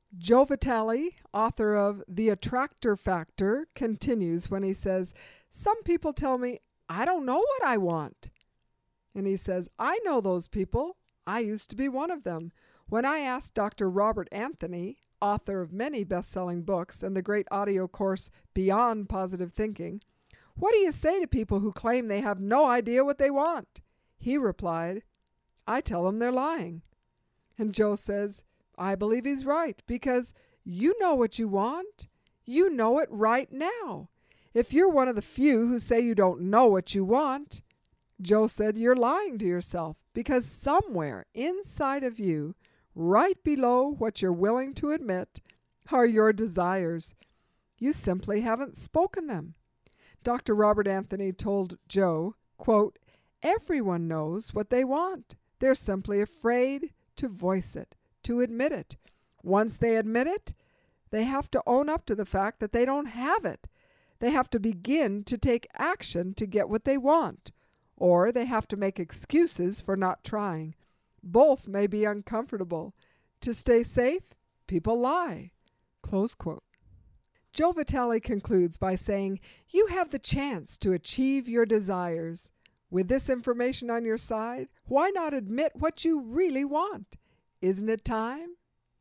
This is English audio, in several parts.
Joe Vitale, author of The Attractor Factor, continues when he says, "Some people tell me I don't know what I want." And he says, "I know those people. I used to be one of them. When I asked Dr. Robert Anthony, author of many best-selling books and the great audio course Beyond Positive Thinking, 'What do you say to people who claim they have no idea what they want?' He replied, 'I tell them they're lying.'" And Joe says, "I believe he's right, because you know what you want. You know it right now. If you're one of the few who say you don't know what you want," Joe said, "you're lying to yourself, because somewhere inside of you, right below what you're willing to admit, are your desires. You simply haven't spoken them." Dr. Robert Anthony told Joe, quote, "Everyone knows what they want. They're simply afraid to voice it, to admit it. Once they admit it, they have to own up to the fact that they don't have it. They have to begin to take action to get what they want, or they have to make excuses for not trying. Both may be uncomfortable. To stay safe, people lie." Close quote. Joe Vitale concludes by saying, "You have the chance to achieve your desires. With this information on your side, why not admit what you really want? Isn't it time?"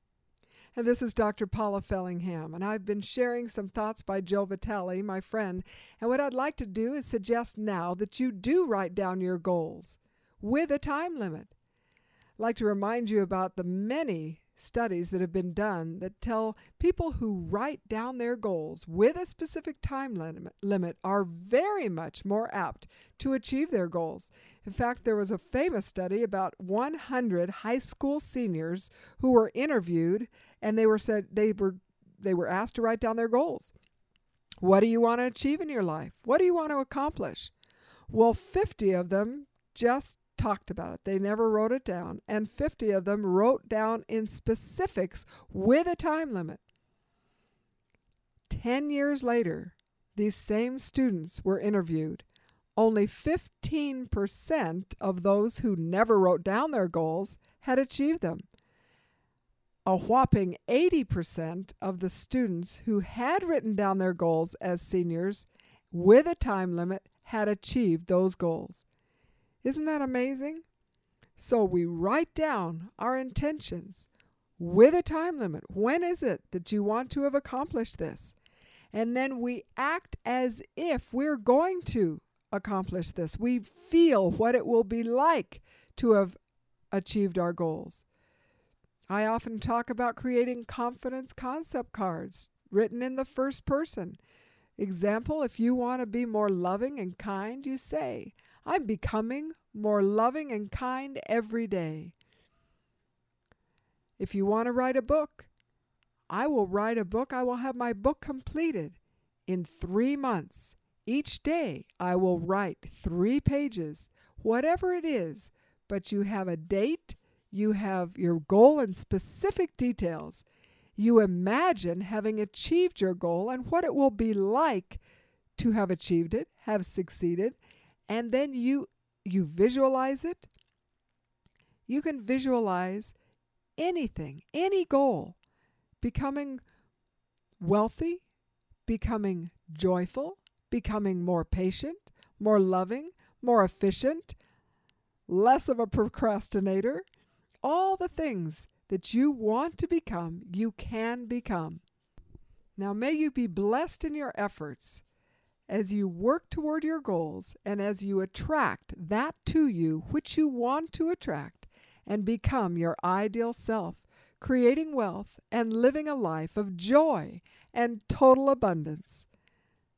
And this is Dr. Paula Fellingham, and I've been sharing some thoughts by Joe Vitale, my friend, and what I'd like to do is suggest now that you do write down your goals with a time limit. I'd like to remind you about the many studies that have been done that tell people who write down their goals with a specific time limit are very much more apt to achieve their goals. In fact, there was a famous study about 100 high school seniors who were interviewed, and they were asked to write down their goals. What do you want to achieve in your life? What do you want to accomplish? Well, 50 of them just talked about it. They never wrote it down, and 50 of them wrote down in specifics with a time limit. 10 years later, these same students were interviewed. Only 15% of those who never wrote down their goals had achieved them. A whopping 80% of the students who had written down their goals as seniors with a time limit had achieved those goals. Isn't that amazing? So we write down our intentions with a time limit. When is it that you want to have accomplished this? And then we act as if we're going to accomplish this. We feel what it will be like to have achieved our goals. I often talk about creating confidence concept cards written in the first person. Example, if you want to be more loving and kind, you say, "I'm becoming more loving and kind every day." If you want to write a book, "I will write a book. I will have my book completed in 3 months. Each day I will write 3 pages," whatever it is, but you have a date, you have your goal in specific details. You imagine having achieved your goal and what it will be like to have achieved it, have succeeded, and then you visualize it. You can visualize anything, any goal, becoming wealthy, becoming joyful, becoming more patient, more loving, more efficient, less of a procrastinator. All the things that you want to become, you can become. Now may you be blessed in your efforts as you work toward your goals and as you attract that to you which you want to attract and become your ideal self, creating wealth and living a life of joy and total abundance.